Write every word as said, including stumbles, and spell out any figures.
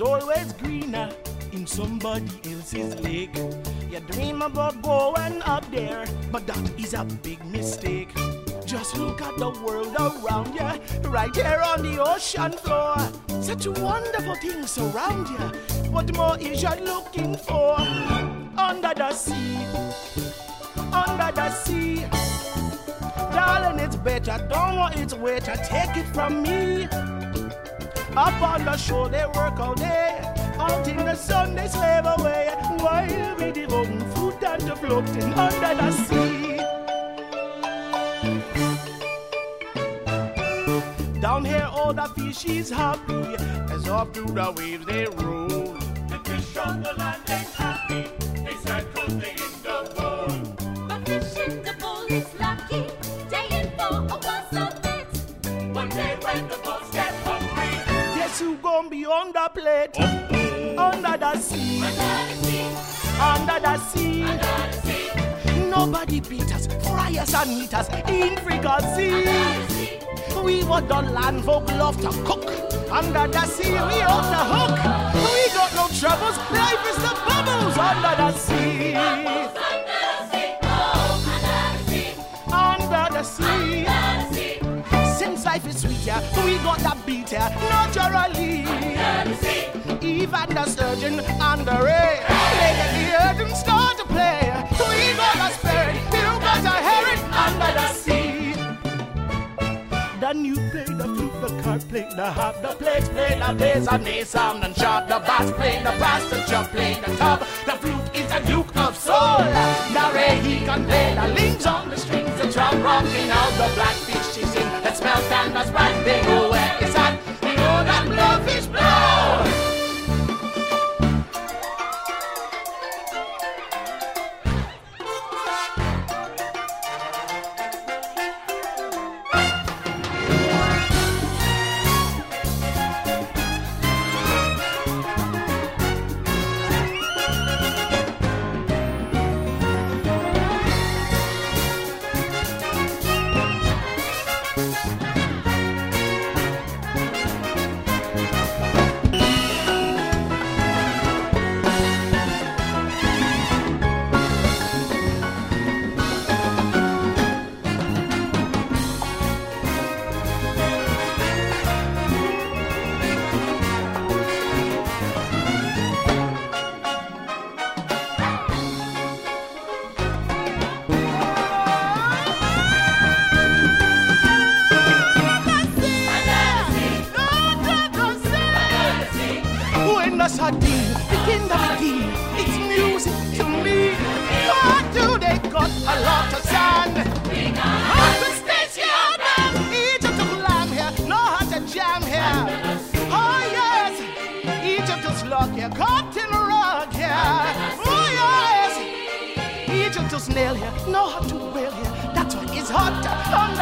always greener in somebody else's lake. You dream about going up there, but that is a big mistake. Just look at the world around you, right here on the ocean floor. Such wonderful things surround you. What more is you looking for? Under the sea, under the sea. Darling, it's better, don't want its weight, take it from me. Up on the shore they work all day, out in the sun they slave away, while we devoting food and to floating under the sea. Down here all the fish is happy, as off through the waves they roll. The fish on the land ain't happy, they start coasting in the bowl. The fish in the bowl is lucky, day in for a once a bit. One day when the boats get hungry, guess who gon' be on the plate? oh, Under the sea, Under the sea, under the sea. under the sea, Nobody beat us, fry us and eat us in fricassee. under the sea. We what the land folk love to cook. Under the sea, we off the hook. We got no troubles, life is the bubbles under the sea. Under the sea. Since life is sweet, yeah, we got that beat, yeah, naturally. Even the sturgeon and the ray, they get the earth and start to play. We got a spirit, you got a herring under the sea. Then you play the flute, the card play the harp, the plates play the bass and the sound and sharp, the bass play the bass, the chop play the top. The flute is a duke of soul. The ray he can play the links on the strings, the drum rocking out the blackfish is in. The smell and the sprite they go where it's at. You know that blowfish blow. Snail here, know how to whale here. That's why it's hot